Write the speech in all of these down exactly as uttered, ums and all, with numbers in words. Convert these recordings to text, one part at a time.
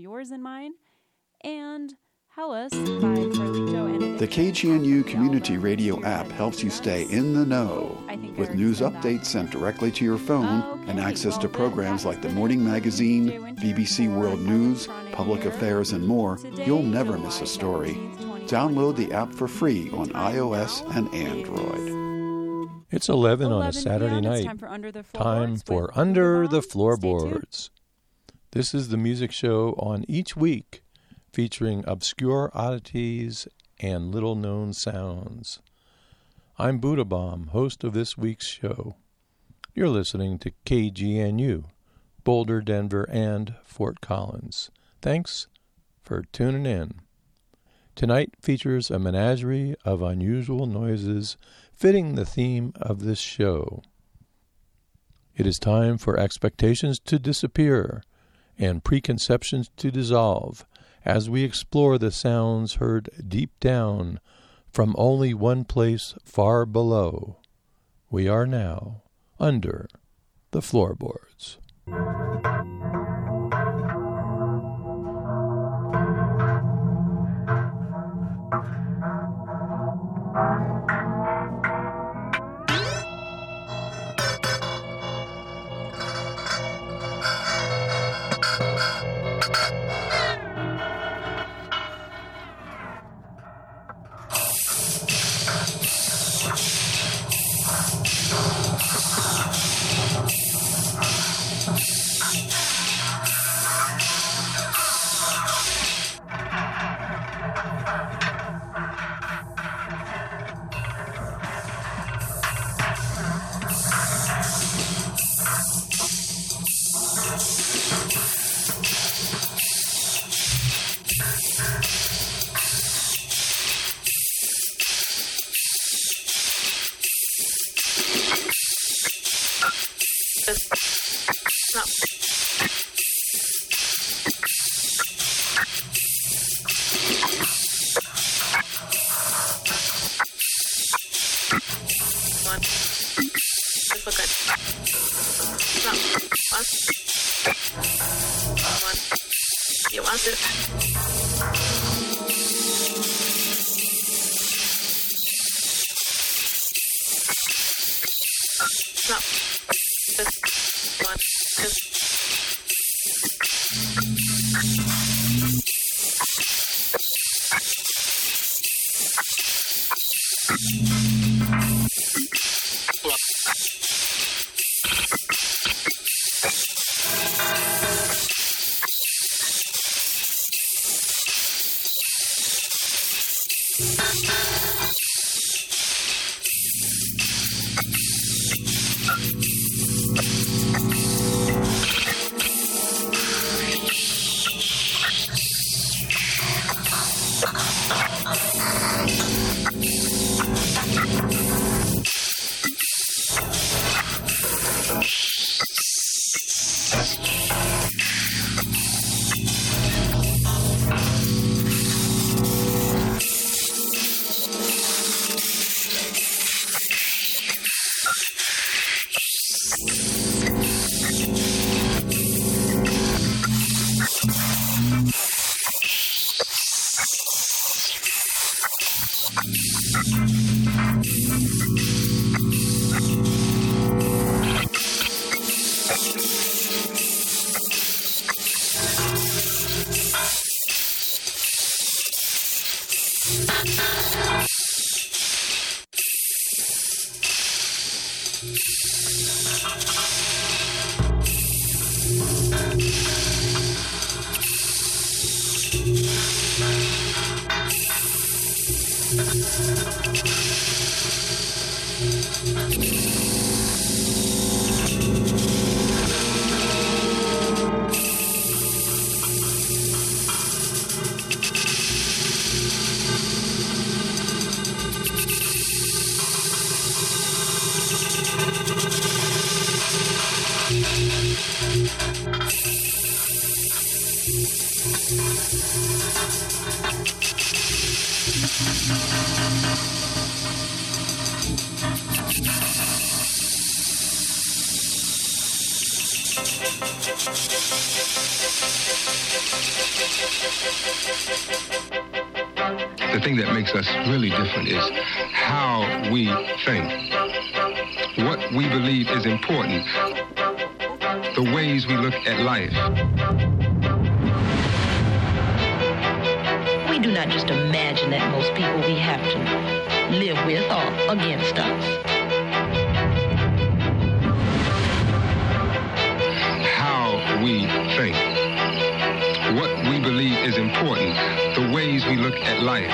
yours and mine. And Hellas by Carlito and The K G N U Community Radio app helps you stay in the know with news updates sent directly to your phone Okay, and access well, to then programs that's like the the Morning news Magazine, doing B B C for World News, Front of Public Here. Affairs, and more. Today, You'll never July miss a story. seventeenth, twenty Download the twenty-two. app for free on The time iOS now and is Android. It's eleven on a eleven Saturday p m. It's night. time for Under the Time Floorboards for with Under Buddha the Bomb. Stay tuned. Floorboards. This is the music show on each week featuring obscure oddities and little-known sounds. I'm Buddha Bomb, host of this week's show. You're listening to K G N U, Boulder, Denver, and Fort Collins. Thanks for tuning in. Tonight features a menagerie of unusual noises fitting the theme of this show. It is time for expectations to disappear and preconceptions to dissolve as we explore the sounds heard deep down from only one place far below. We are now under the floorboards. The thing that makes us really different is how we think, what we believe is important, the ways we look at life. We do not just imagine that most people we have to live with are against us. How we think, what we believe is important, the ways we look at life.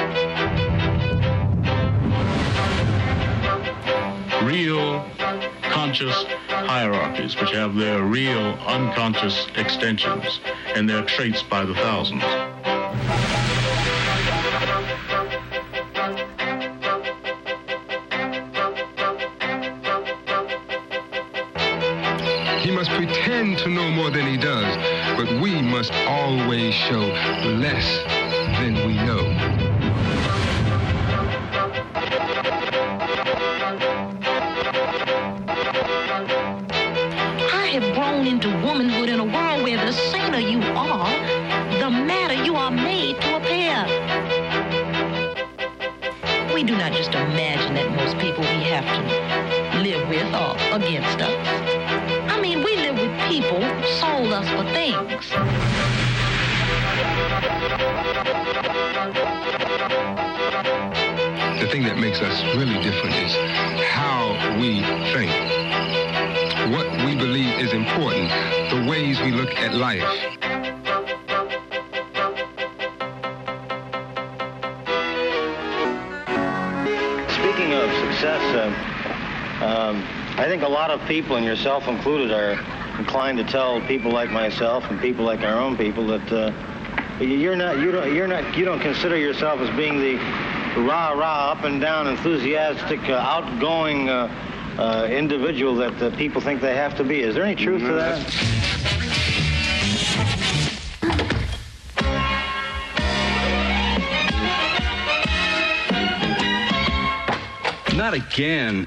Real conscious hierarchies, which have their real unconscious extensions and their traits by the thousands. He must pretend to know more than he does, but we must always show less than we know. I have grown into womanhood in a world where the saner you are, the madder you are made to appear. We do not just imagine that most people we have to live with are against us. I mean, we live with people who sold us for things. The thing that makes us really different is how we think, what we believe is important, the ways we look at life. Speaking of success, uh, um, I think a lot of people, and yourself included, are inclined to tell people like myself and people like our own people that uh, you're not, you don't, you're not, you don't consider yourself as being the rah rah, up and down, enthusiastic, uh, outgoing uh, uh, individual that uh, people think they have to be. Is there any truth to that? Not again.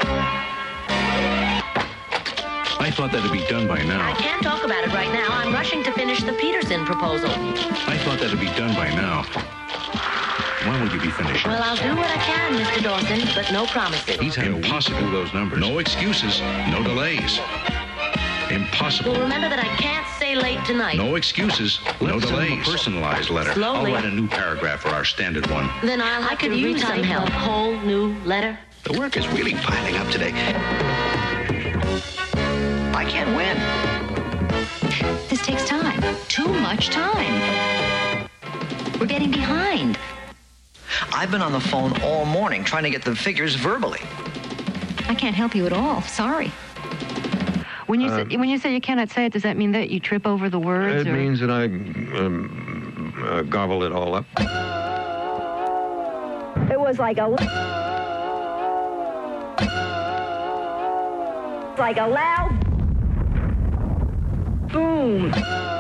I thought that'd be done by now. I can't talk about it right now. I'm rushing to finish the Peterson proposal. I thought that'd be done by now. When will you be finished? Well, I'll do what I can, Mister Dawson, but no promises. He's had impossible to do those numbers. No excuses, no delays. Impossible. Well, remember that I can't stay late tonight. No excuses, no Let's delays. send him A personalized letter. Slowly. I'll write a new paragraph for our standard one. Then I'll have I could to use some help. A whole new letter. The work is really piling up today. I can't win. This takes time. Too much time. We're getting behind. I've been on the phone all morning trying to get the figures verbally. I can't help you at all. Sorry. When you Uh, say, when you say you cannot say it, does that mean that you trip over the words? It or? means that I um, uh, gobble it all up. It was like a... like a loud boom,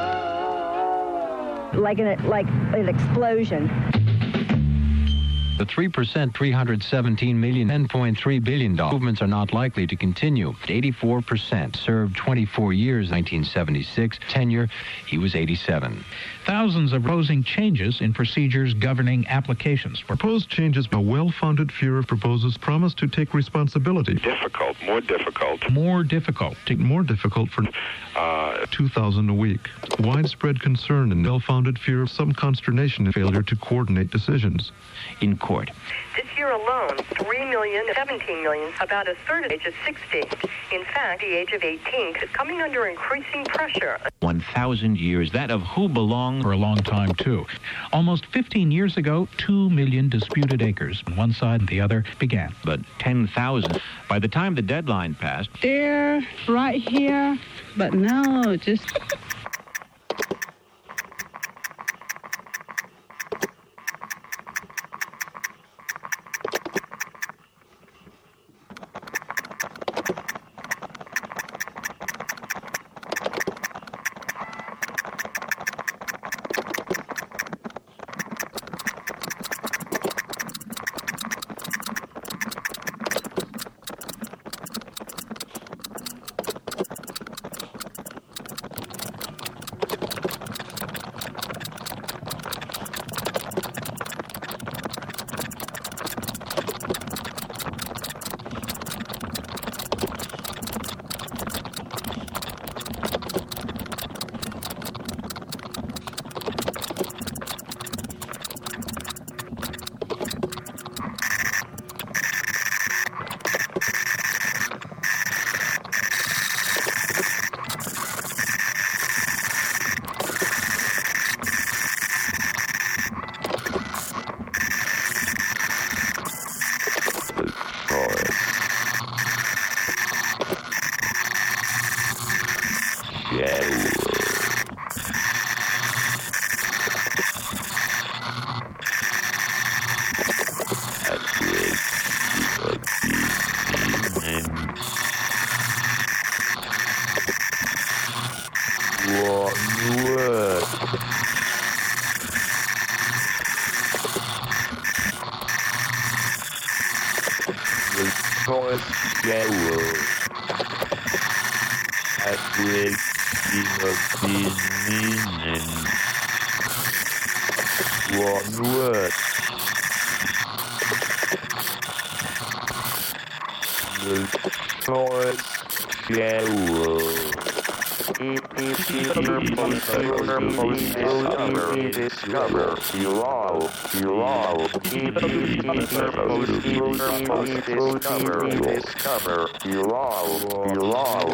like an like an explosion. The three percent, three hundred seventeen million, ten point three billion dollars movements are not likely to continue. eighty-four percent served twenty-four years, nineteen seventy-six. Tenure, he was eighty-seven. Thousands of proposing changes in procedures governing applications. Proposed changes, a well-founded fear of proposals promise to take responsibility. Difficult, more difficult. More difficult. More difficult for uh, two thousand a week. Widespread concern and well-founded fear of some consternation and failure to coordinate decisions. In court. This year alone, three million, seventeen million, about a third of the age of sixty. In fact, the age of eighteen is coming under increasing pressure. one thousand years, that of who belonged for a long time, too. Almost fifteen years ago, two million disputed acres on one side and the other began. But ten thousand. By the time the deadline passed... There, right here, but no, just... North Shallow. That will be a beginning. One word. The North Shallow. Discover, you all, you all, discover, discover, you all, you all.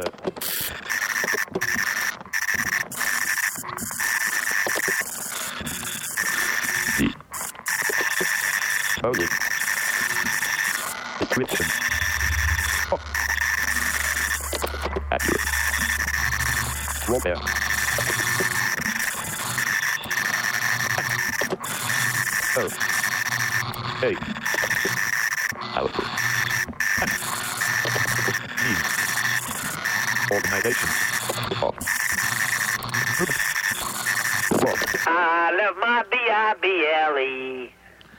Okay. It's written. Oh. Accurate. Robert. Oh. Hey. Alice. Me. Organization. Oh. I love my B I B L E.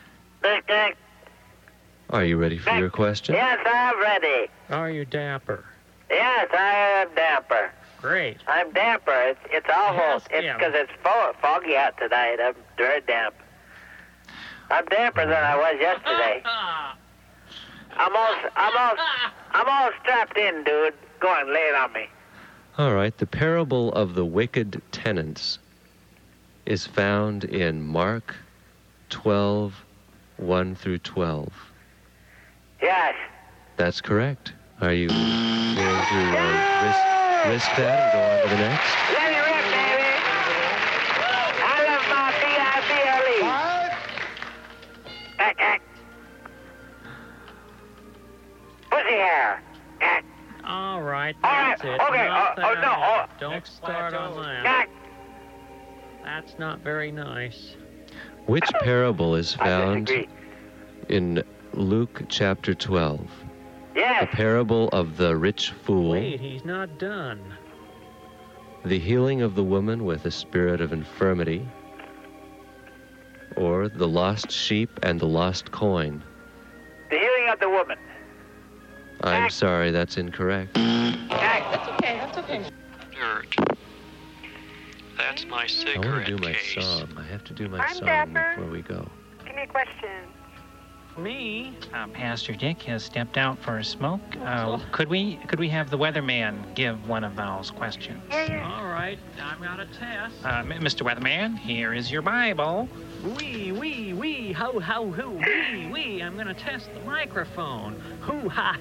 Are you ready for your question? Yes, I'm ready. Are you dapper? Yes, I am dapper. Great. I'm dapper. It's, it's almost, it's because it's fo- foggy out tonight. I'm very damp. I'm damper than I was yesterday. I'm all, I'm all, I'm all strapped in, dude. Go on, lay it on me. All right. The parable of the wicked tenants is found in Mark twelve, one through twelve. Yes. That's correct. Are you going to uh, risk, risk that and go on to the next? Let it rip, baby. I love my B I B L E. What? Pussy hair. All right, All right, that's it. okay, Not oh, oh, that. no, oh. Don't start on that. That's not very nice. Which parable is found in Luke chapter twelve? Yes. The parable of the rich fool, Wait, he's not done. the healing of the woman with a spirit of infirmity, or the lost sheep and the lost coin. The healing of the woman. I'm sorry, that's incorrect. That's okay, that's okay. Dirt. That's my I cigarette want to do my case. song. I have to do my I'm song Dapper. before we go. Give me a question. Me? Uh, Pastor Dick has stepped out for a smoke. Uh, could we could we have the weatherman give one of those questions? Yeah, yeah. All right, I've got a test. Uh, M- Mister Weatherman, here is your Bible. Wee, wee, wee, ho, ho, hoo, wee, wee. I'm going to test the microphone. Hoo, ha,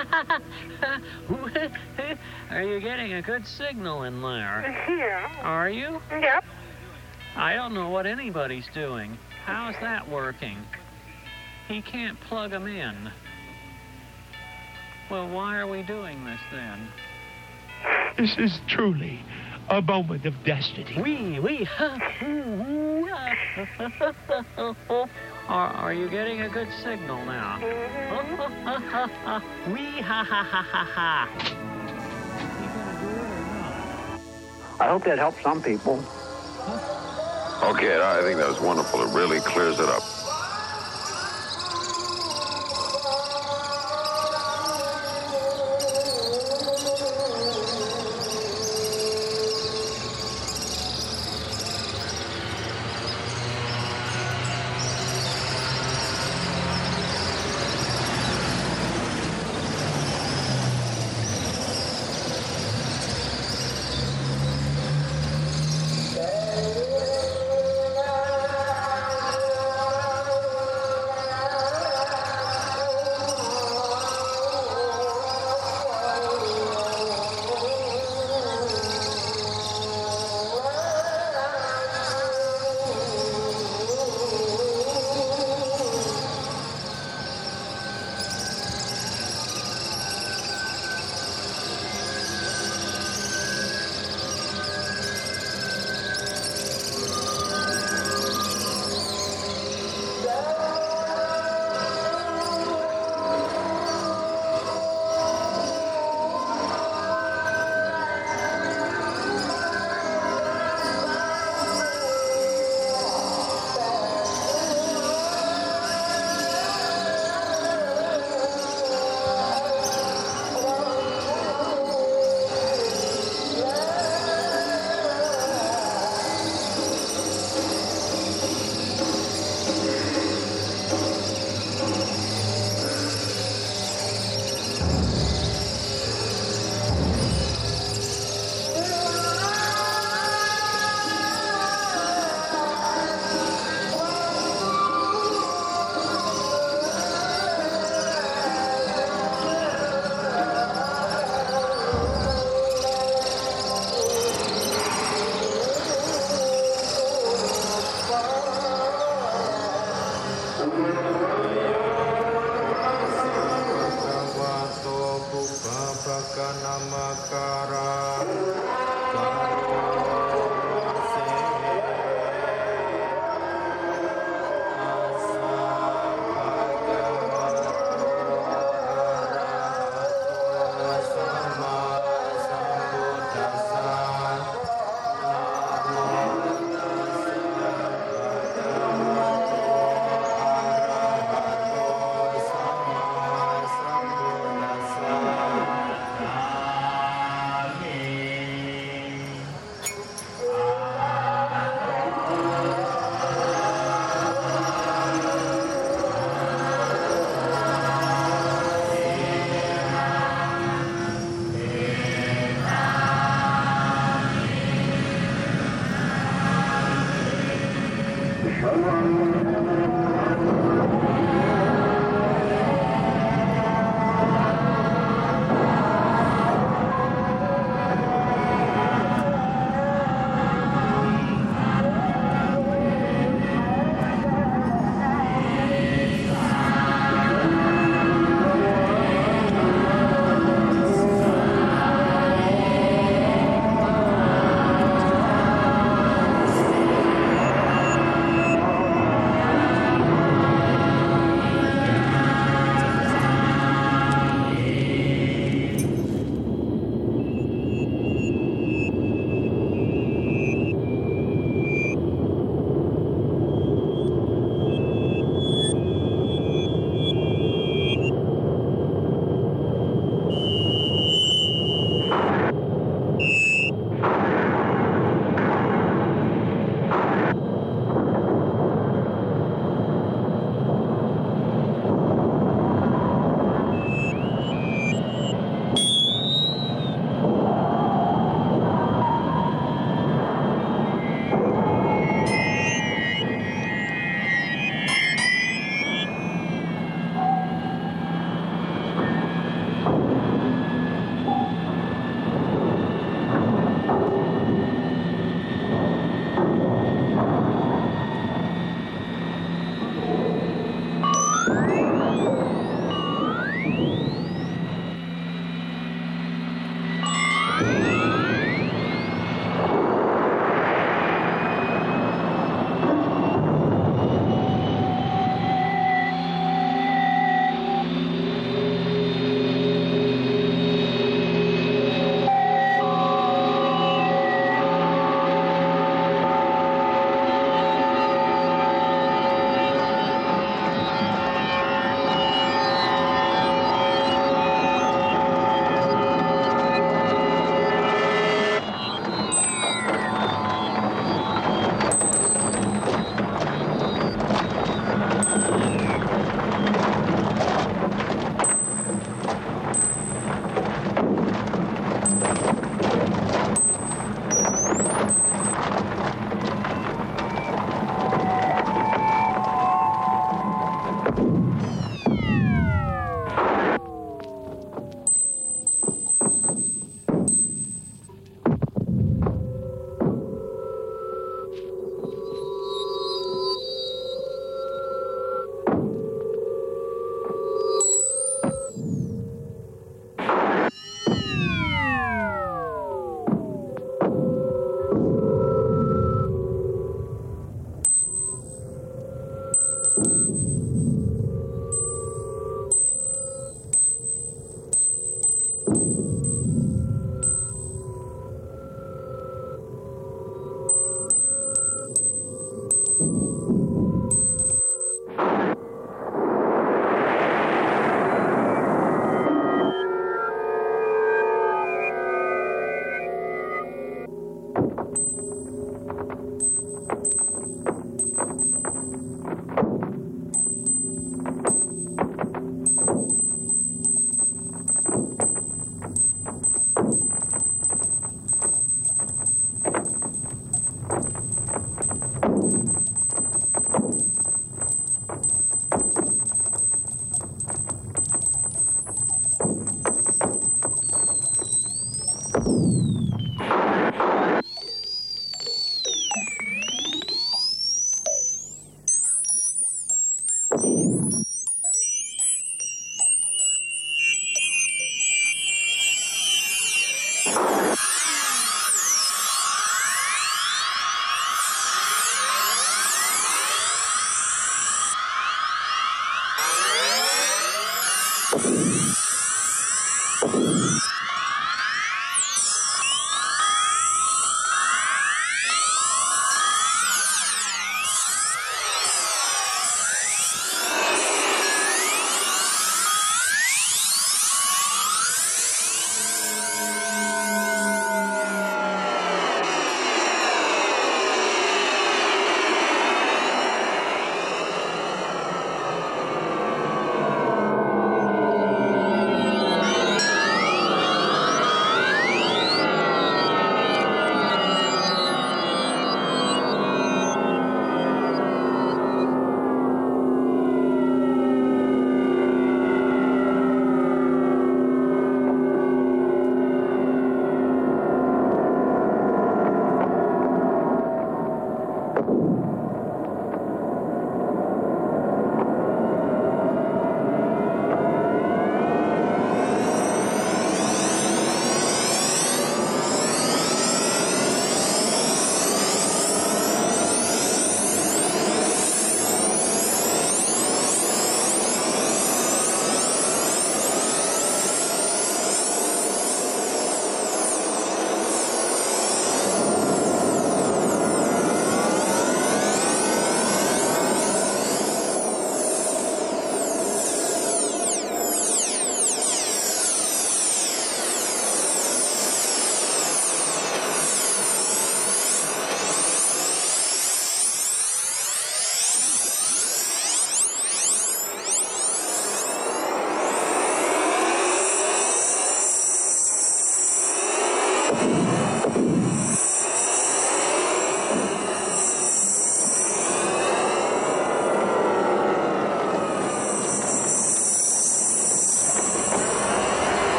Are you getting a good signal in there? Yeah. Are you? Yep. I don't know what anybody's doing. How's that working? He can't plug them in. Well, why are we doing this then? This is truly a moment of destiny. Wee, wee, are, are you getting a good signal now? Wee, ha, ha, ha, ha, ha. I hope that helps some people. Okay, I think that was wonderful. It really clears it up.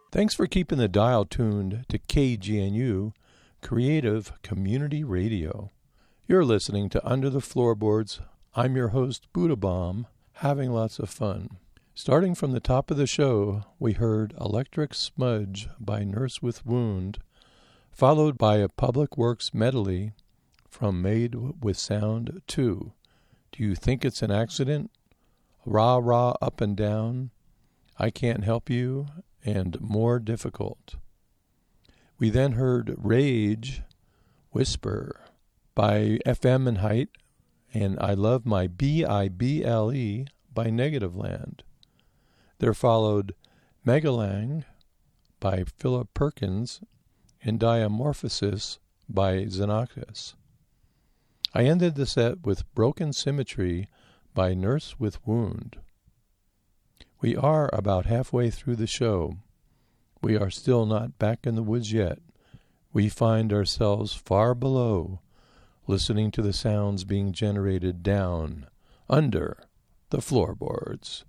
Thanks for keeping the dial tuned to K G N U, Creative Community Radio. You're listening to Under the Floorboards. I'm your host, Buddha Bomb, having lots of fun. Starting from the top of the show, we heard Electric Smudge by Nurse with Wound, followed by a Public Works medley from Made with Sound two. Do you think it's an accident? Rah, rah, up and down. I Can't Help You, and More Difficult. We then heard Rage, Whisper by F M and Height, and I Love My B I B L E by Negativland. There followed Megalang by Philip Perkins and Diamorphosis by Xenakis. I ended the set with Broken Symmetry by Nurse with Wound. We are about halfway through the show. We are still not back in the woods yet. We find ourselves far below, listening to the sounds being generated down, under the floorboards.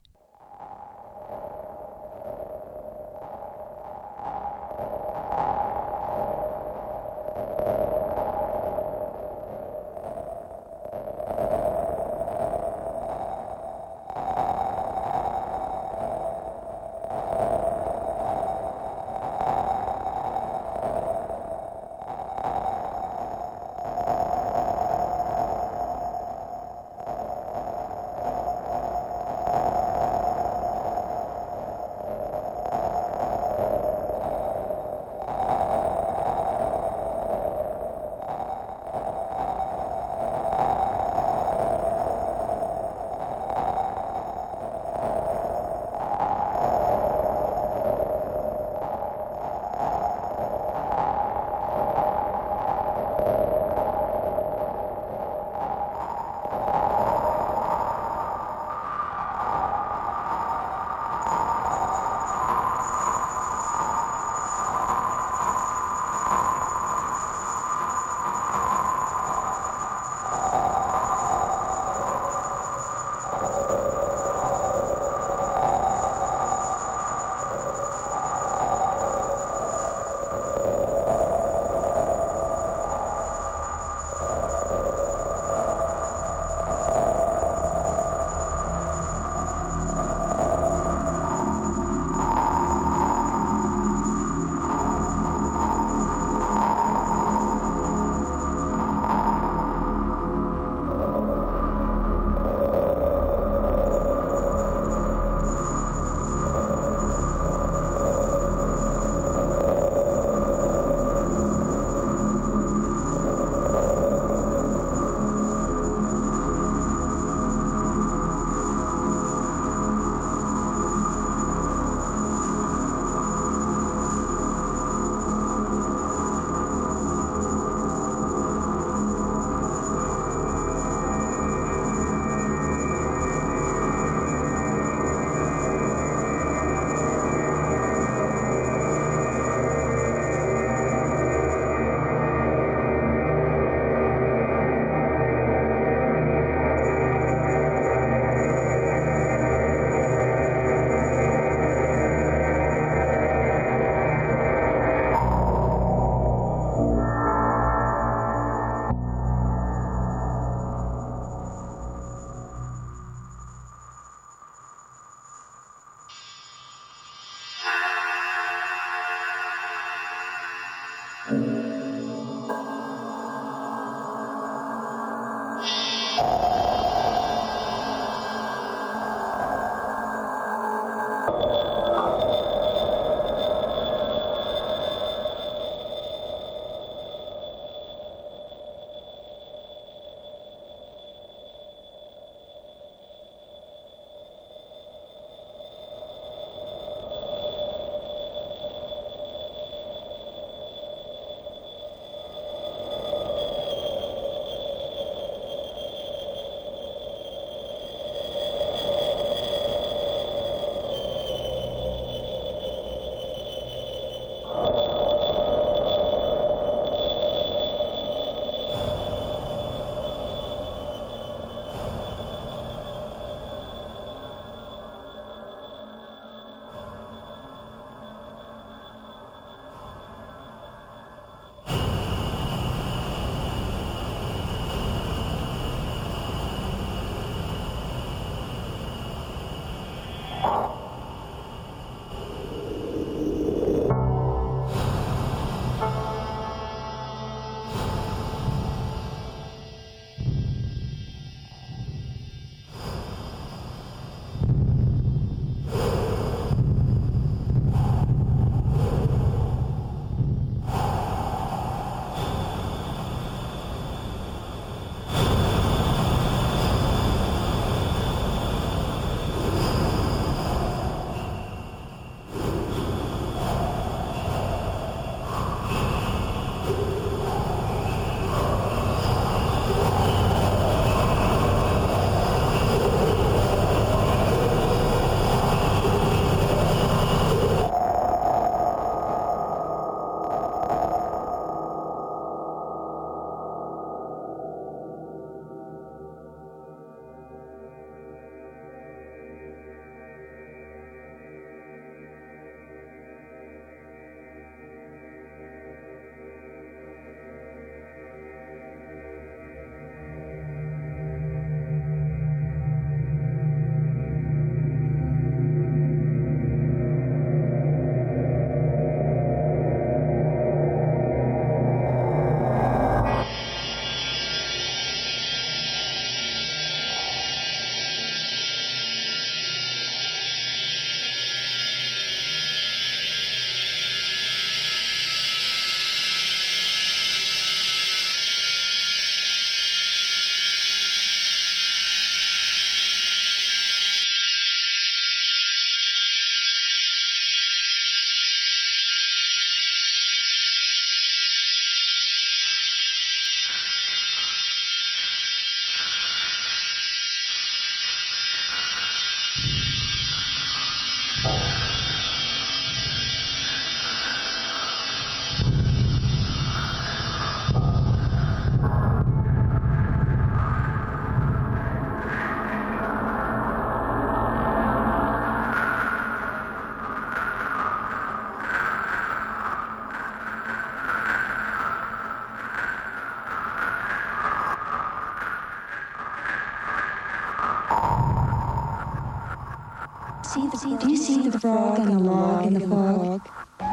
see the, do you see the frog on the log in the fog?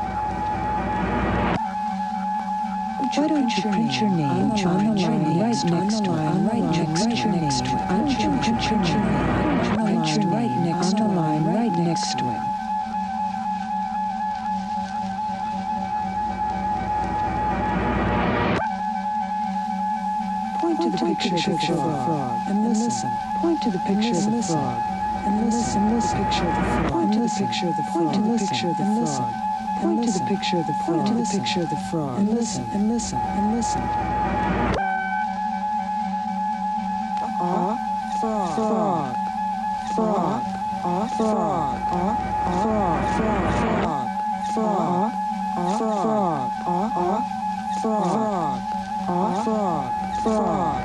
Why don't you print your name on the line right next to it? Right next to it. Why don't you print your name on the line right next to it? Line right next to it. Point to the picture of the frog and listen. Point to the picture of the frog and listen. Listen. Picture of the frog. Point to the picture of the frog. Point to the picture of the frog. Point to the picture of the frog. Point to the picture of the frog. And listen. And listen. And listen. Ah, frog. Frog. Frog. Ah, frog. Ah, frog. Frog. Frog. Frog. Ah, frog. Ah, ah, frog. Ah, frog. Frog.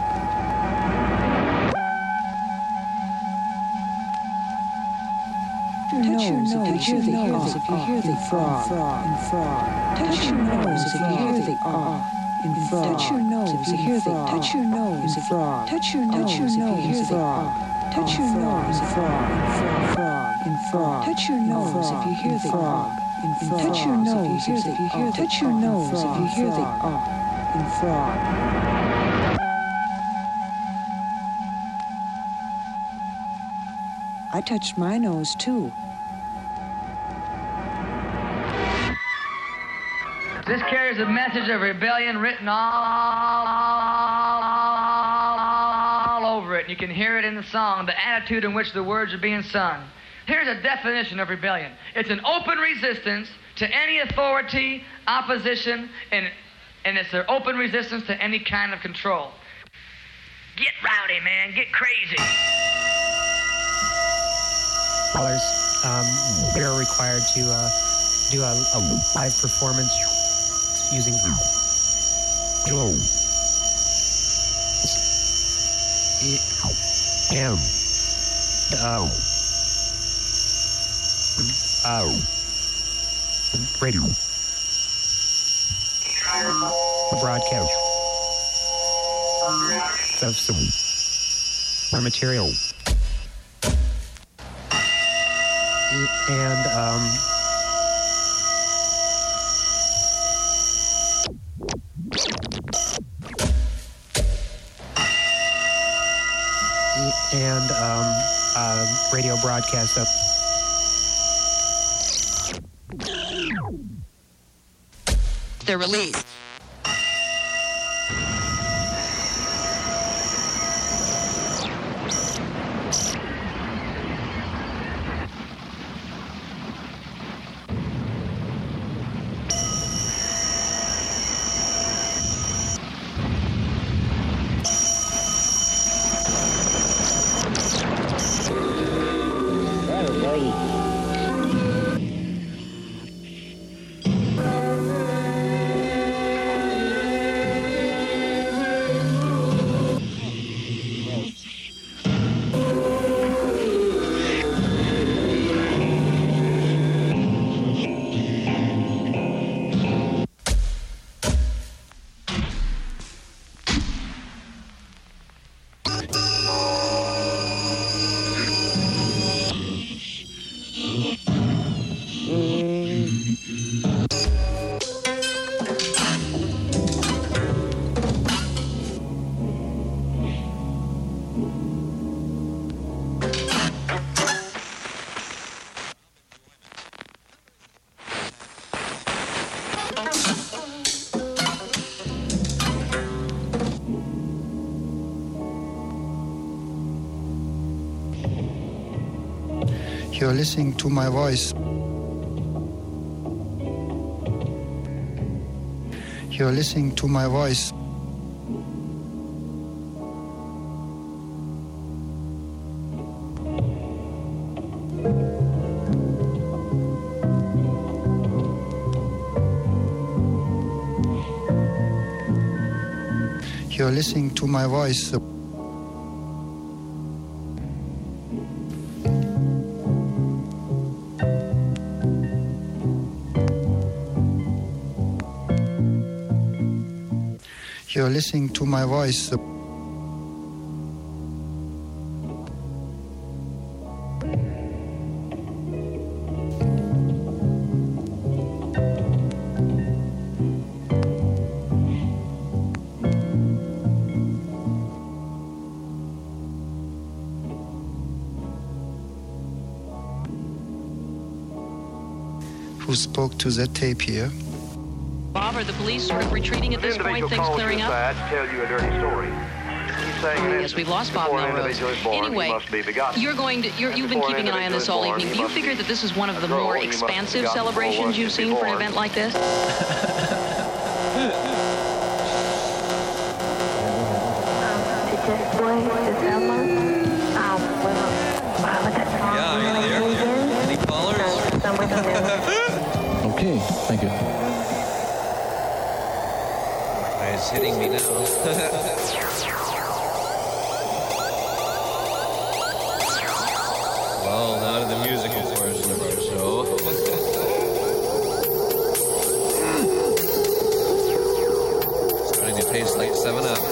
Touch your nose if you hear the ah, if you hear the frog, frog, and frog. Touch your nose if you hear the ah, in frog. Touch your nose if you hear the touch your nose if frog. Touch your nose if you hear the ah. Touch your nose if frog, frog, in frog. Touch your nose if you hear the frog, in frog. Touch your nose if you hear the touch your nose if you hear the ah, in frog. I touched my nose too. This carries a message of rebellion written all, all over it. You can hear it in the song, the attitude in which the words are being sung. Here's a definition of rebellion. It's an open resistance to any authority, opposition, and, and it's an open resistance to any kind of control. Get rowdy, man. Get crazy. Callers, um, they're required to uh, do a, a live performance using hello. M. O. O. Radio. Broadcast. Of some material. And, um... and, um, uh, radio broadcast up. They're released. You're listening to my voice. You're listening to my voice. You're listening to my voice. You're listening to my voice. Who spoke to that tape here? Bob, are the police sort of retreating at this point, things clearing up? Tell you a dirty story. Yes, we've lost Bob Melrose. Anyway, you're going to, you're, you've been keeping an eye on this all evening. Do you figure that this is one of the more expansive celebrations you've seen for an event like this? Yeah, are you there? Any callers? Okay, thank you. It's hitting me now. Well, now to the musical portion of our show. Starting to taste like seven up.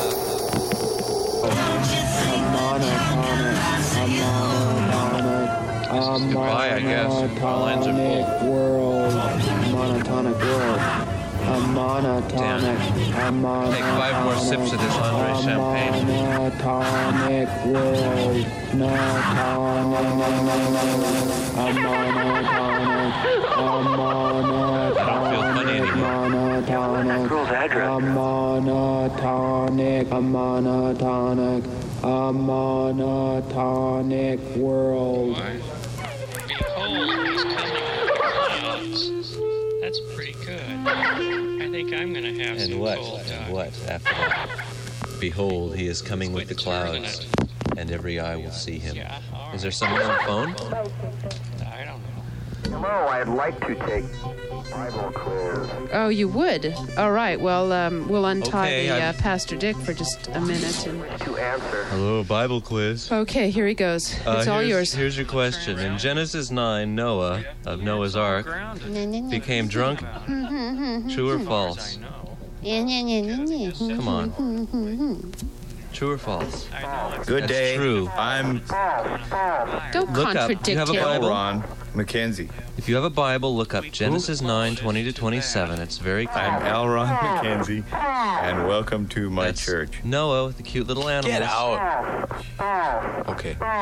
Goodbye, I guess. Our lines are full. World, monotonic world. A monotonic, a monotonic, take five more sips of this Andre champagne. Monotonic world, monotonic, a monotonic, a monotonic, I don't feel funny anymore. Monotonic, a monotonic, a monotonic, a monotonic world. Behold, he's coming in the clouds. That's pretty good. I think I'm going to have and some what? cold And duck. what after that? Behold, he is coming with the clouds, and every eye will see him. Yeah, all Is there right. someone on the phone? I don't know. Hello, I'd like to take Bible quiz. Oh, you would? All right. Well, um, we'll untie Okay, the uh, I'm- Pastor Dick for just a minute. And... To answer. Hello, Bible quiz. Okay, here he goes. Uh, It's all here's, yours. Here's your question. In Genesis nine, Noah, of Noah's Ark, became drunk. True or false? Come on. True or false? Good That's day. True. I'm. Don't Look up. contradict You have a him. Bible? Ron McKenzie. If you have a Bible, look up Genesis nine twenty to twenty-seven. It's very clear. I'm L. Ron McKenzie, and welcome to my That's church. Noah with the cute little animals. Get out. Okay. It's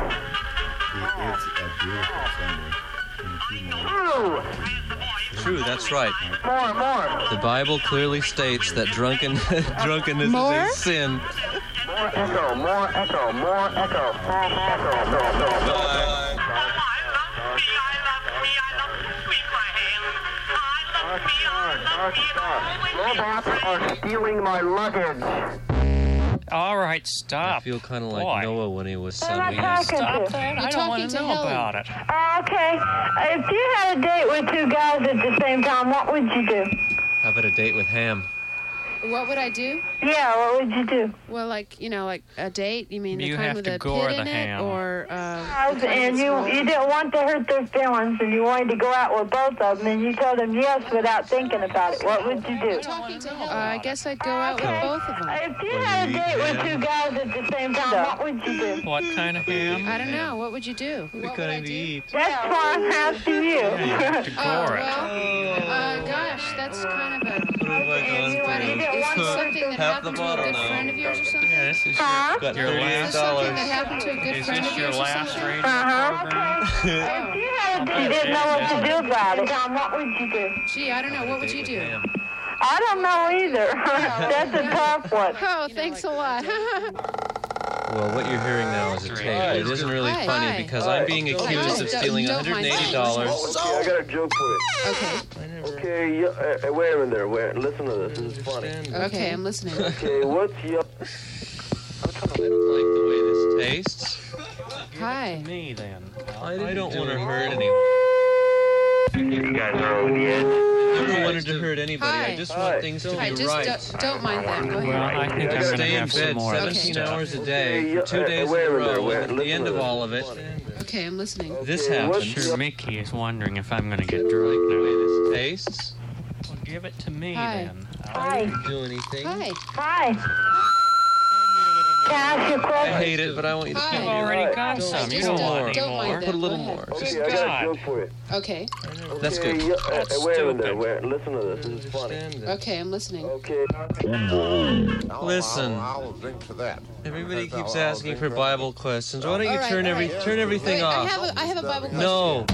a beautiful Sunday. True, that's right. More, more. The Bible clearly states that drunken drunkenness More? is a sin. More echo, more echo, more echo. Echo, echo, echo. Robots are stealing my luggage. All right, stop. I feel kind of Boy. like Noah when he was Who am I seven. talking Stop to? that. You're I don't talking want to to know Helen. about it. Oh, okay. If you had a date with two guys at the same time, what would you do? How about a date with Ham? What would I do? Yeah, what would you do? Well, like, you know, like a date? You mean the You kind have with to a gore pit the in ham. it? Or, uh, the kind And that's you small? you didn't want to hurt their feelings, and you wanted to go out with both of them, and you told them yes without thinking about it. What would you do? Uh, I guess I'd go out with both of them. If you had a date with two guys at the same time, what would you do? What kind of ham? I don't know. What would you do? What kind to eat? That's far past you. Yeah, you have to Oh, gore it. well, uh, gosh, that's kind of a... What have I gone through? Is this something that Half the happened to a bottle good now. friend of yours or something? Yeah, this is Huh? Got your, your thirty-eight Is this something dollars. that happened to a good Is friend this of your yours or last something? radio Uh-huh. program? If you had a date, you didn't know what to do about it, Tom, what would you do? Gee, I don't know. What would you do? I don't know either. That's a tough one. Oh, thanks a lot. Well, what you're hearing now is a tape. It isn't really Hi. funny Hi. because I'm being Hi. accused Don't- of stealing don't mind one hundred eighty dollars. Okay, I got a joke for you. Okay. Okay, you, uh, uh, wait a minute there. Wait, listen to this. This is funny. Okay, I'm listening. Okay, what's your... I don't like the way this tastes. Hi. Me then. I don't want to hurt anyone. You guys are over the edge. I never wanted to hurt anybody. I Hi. just Hi. want things to Hi, be just right. don't, don't mind them. Go Well, ahead. I think I I'm gotta going to Stay in have some bed more of this seventeen stuff. hours a day Okay, for uh, two uh, days in wait a a minute, row. wait, And at the listen end to of this. all of it, Okay, I'm listening. this Okay, I'm what's happened. sure Mickey is wondering if I'm going to get The drunk now. way this tastes. Well, give it to me Hi. then. Hi. Do anything. Hi. Hi. Can I ask you a I question? hate it, but I want you to Hi. keep You've me already right. got Don't- some. You just don't more. want Don't any mind more. them. Put a little Go ahead. more. Okay, Just I got a God. joke for you. Okay. That's Okay, good. you, uh, That's uh, wait a minute there. stupid. Wait, listen to this. This is funny. Understand it. Okay, I'm listening. Okay. Listen. I'll, I'll drink to that. Everybody I'll- keeps I'll asking drink for to Bible questions. Why don't you All right, turn all every right. turn everything Wait, I off? have a, I have a Bible question. No.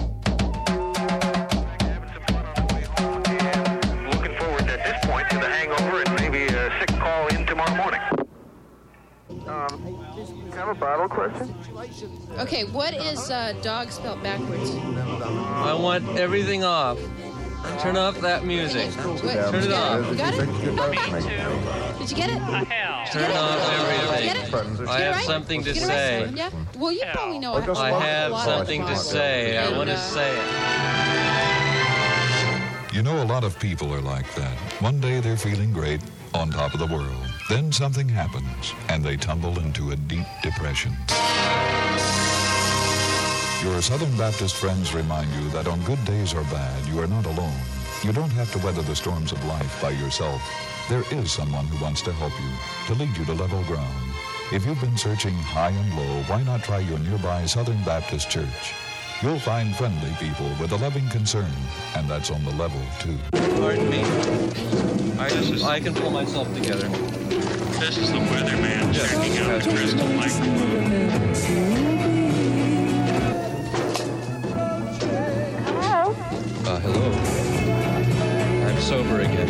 Looking forward at this point to the hangover and maybe a sick call in tomorrow morning. Um, you have a Bible question? Okay, what is uh, dog spelled backwards? I want everything off. Turn off that music. What? Turn it off. You got it? Did you get it? Hell. Turn off Get everything. it? I Get it have right? something to Get it say. right? Yeah. Well, you probably know. a I have lot of something to Bible. say. I And, want to uh, say it. You know, a lot of people are like that. One day they're feeling great, on top of the world. Then something happens, and they tumble into a deep depression. Your Southern Baptist friends remind you that on good days or bad, you are not alone. You don't have to weather the storms of life by yourself. There is someone who wants to help you, to lead you to level ground. If you've been searching high and low, why not try your nearby Southern Baptist Church? You'll find friendly people with a loving concern, and that's on the level, too. Pardon me. I, just, I can pull myself together. This is the weatherman checking out the crystal lake. Hello? Uh, hello. I'm sober again.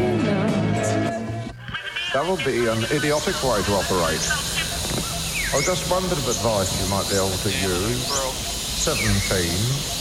That would be an idiotic way to operate. Oh, just one bit of advice you might be able to use. seventeen.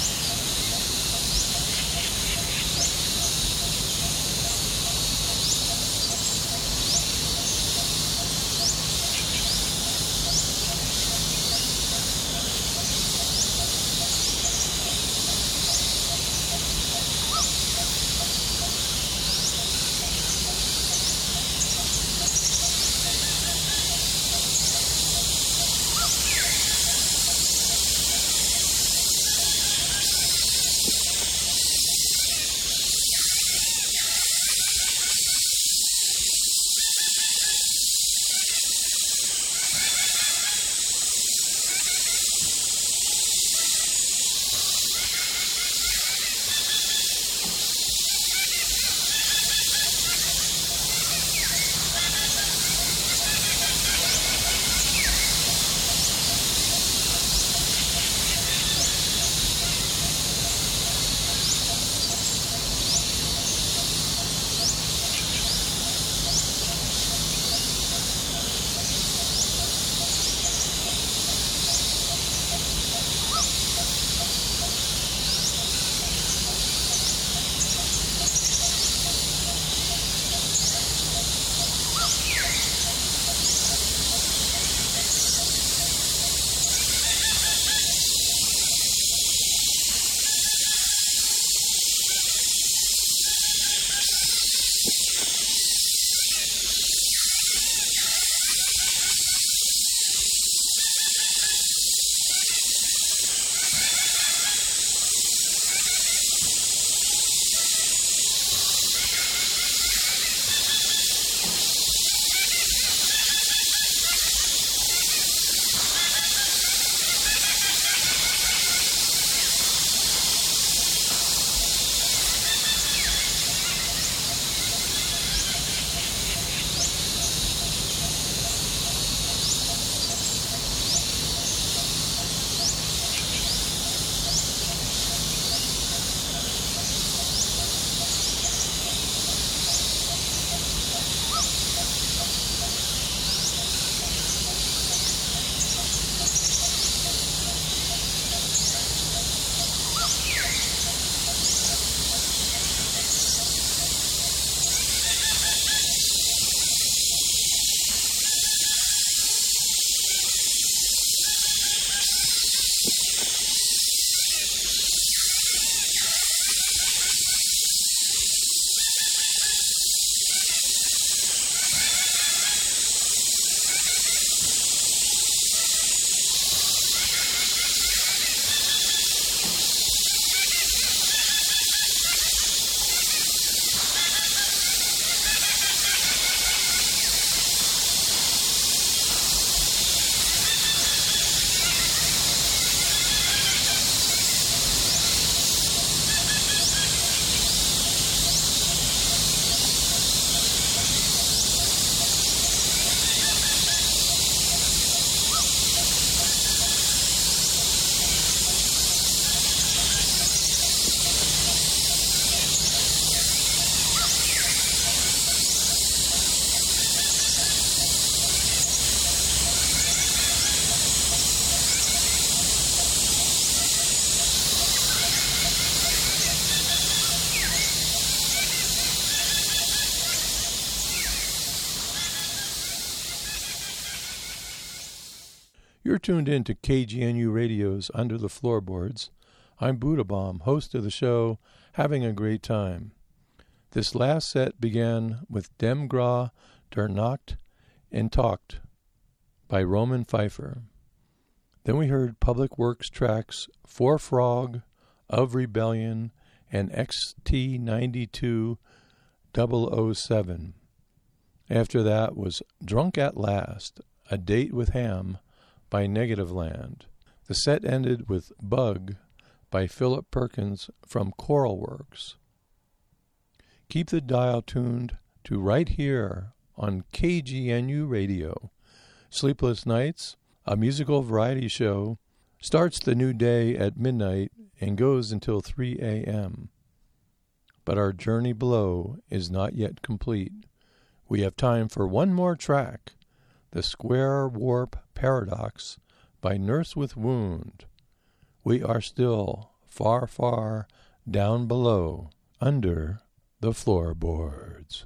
You're tuned in to K G N U Radio's Under the Floorboards. I'm Buddha Bomb, host of the show, having a great time. This last set began with Dem Gra der Nacht Enttaucht by Roman Pfeiffer. Then we heard Public Works tracks For Frog, Of Rebellion, and X T ninety-two double oh seven. After that was Drunk at Last, A Date with Ham by Negative Land. The set ended with Bug by Philip Perkins from Choral Works. Keep the dial tuned to right here on K G N U Radio. Sleepless Nights, a musical variety show, starts the new day at midnight and goes until three a.m. But our journey below is not yet complete. We have time for one more track, The Square Warp Paradox by Nurse with Wound. We are still far, far down below, under the floorboards.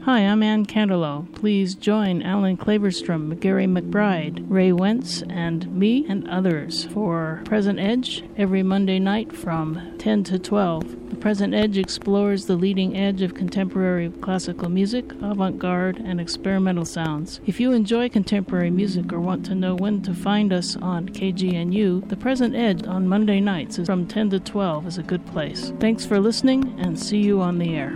Hi, I'm Ann Candelow. Please join Alan Claverstrom, Gary McBride, Ray Wentz, and me and others for Present Edge every Monday night from ten to twelve. The Present Edge explores the leading edge of contemporary classical music, avant-garde, and experimental sounds. If you enjoy contemporary music or want to know when to find us on K G N U, The Present Edge on Monday nights is from ten to twelve is a good place. Thanks for listening, and see you on the air.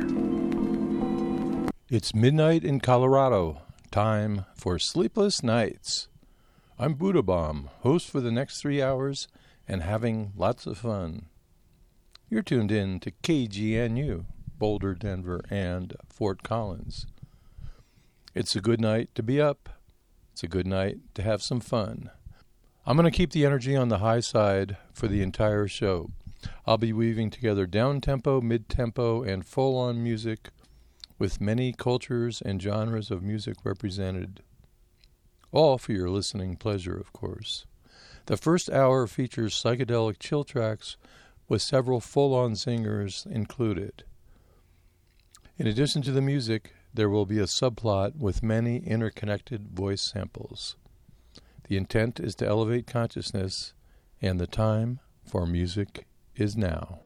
It's midnight in Colorado. Time for Sleepless Nights. I'm Buddha Bomb, host for the next three hours and having lots of fun. You're tuned in to K G N U, Boulder, Denver, and Fort Collins. It's a good night to be up. It's a good night to have some fun. I'm going to keep the energy on the high side for the entire show. I'll be weaving together down-tempo, mid-tempo, and full-on music with many cultures and genres of music represented. All for your listening pleasure, of course. The first hour features psychedelic chill tracks with several full-on singers included. In addition to the music, there will be a subplot with many interconnected voice samples. The intent is to elevate consciousness, and the time for music is now.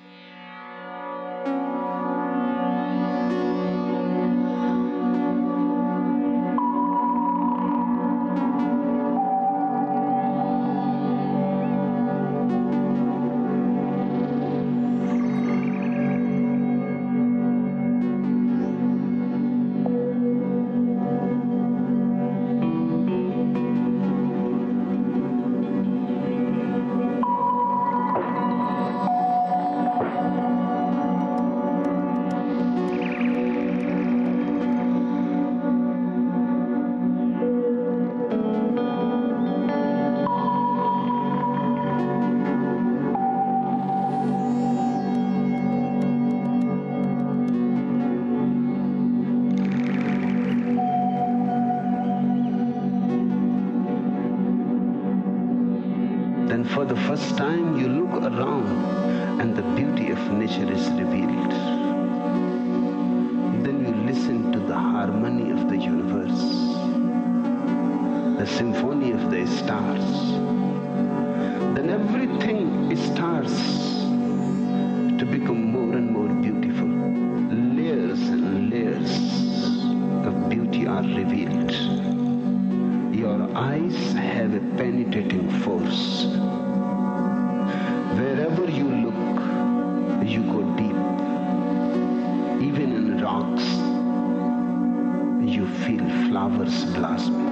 For the first time you look around and the beauty of nature is revealed. Then you listen to the harmony of the universe, the symphony of the stars. Then everything starts to become more and more beautiful. Layers and layers of beauty are revealed. Your eyes have a penetrating force. Wherever you look, you go deep. Even in rocks, you feel flowers blossoming.